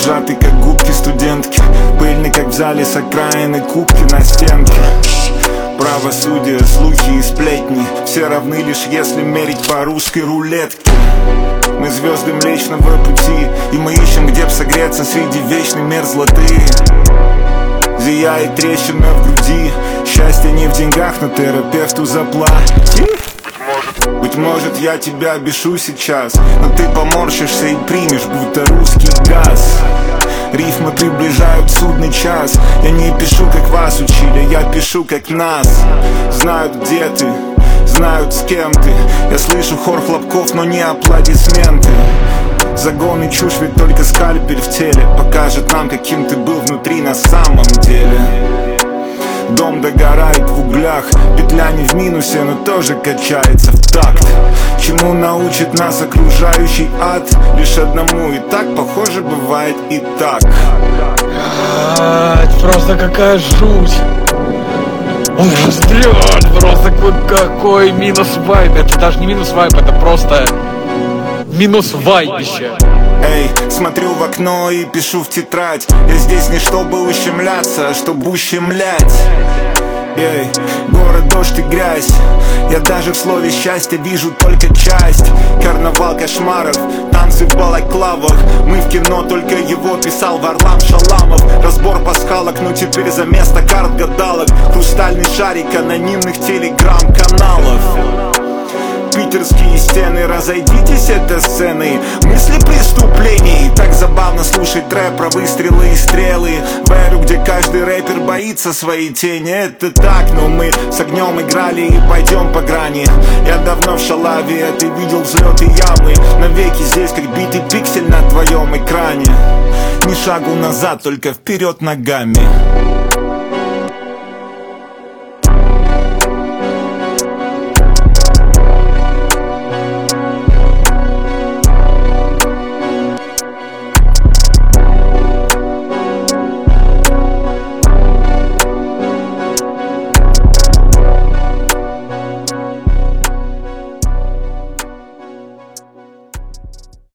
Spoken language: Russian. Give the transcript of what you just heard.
сжаты, как губки студентки, пыльный, как в зале с окраины, кубки на стенке. Правосудие, слухи и сплетни, все равны лишь если мерить по русской рулетке. Мы звезды Млечного Пути, и мы ищем, где б согреться среди вечной мерзлоты. Зияет трещина в груди, счастье не в деньгах, но терапевту заплати. Быть может, я тебя бешу сейчас, но ты поморщишься и примешь, будто русский газ. Рифмы приближают судный час. Я не пишу, как вас учили, я пишу, как нас. Знают, где ты, знают, с кем ты. Я слышу хор хлопков, но не аплодисменты. Загон и чушь, ведь только скальпель в теле покажет нам, каким ты был внутри на самом деле. Дом догорает в углях, петля не в минусе, но тоже качается в такт. Чему научит нас окружающий ад? Лишь одному, и так, похоже, бывает и так. Это просто какая жуть. Ужас, блядь, просто какой минус вайб. Это даже не минус вайб, это просто минус вайбище. Эй, смотрю в окно и пишу в тетрадь. Я здесь не чтобы ущемляться, а чтобы ущемлять. Эй, город, дождь и грязь. Я даже в слове счастья вижу только часть. Карнавал кошмаров, танцы в балаклавах. Мы в кино, только его писал Варлам Шаламов. Разбор пасхалок, ну теперь за место карт гадалок. Хрустальный шарик анонимных телеграм-каналов. Питерские стены, разойдитесь, это сцены мысли преступлений. Так забавно слушать трэп про выстрелы и стрелы. В эру, где каждый рэпер боится своей тени. Это так, но мы с огнем играли и пойдем по грани. Я давно в шалаве, а ты видел взлеты ямы. Навеки здесь, как битый пиксель на твоем экране. Ни шагу назад, только вперед ногами.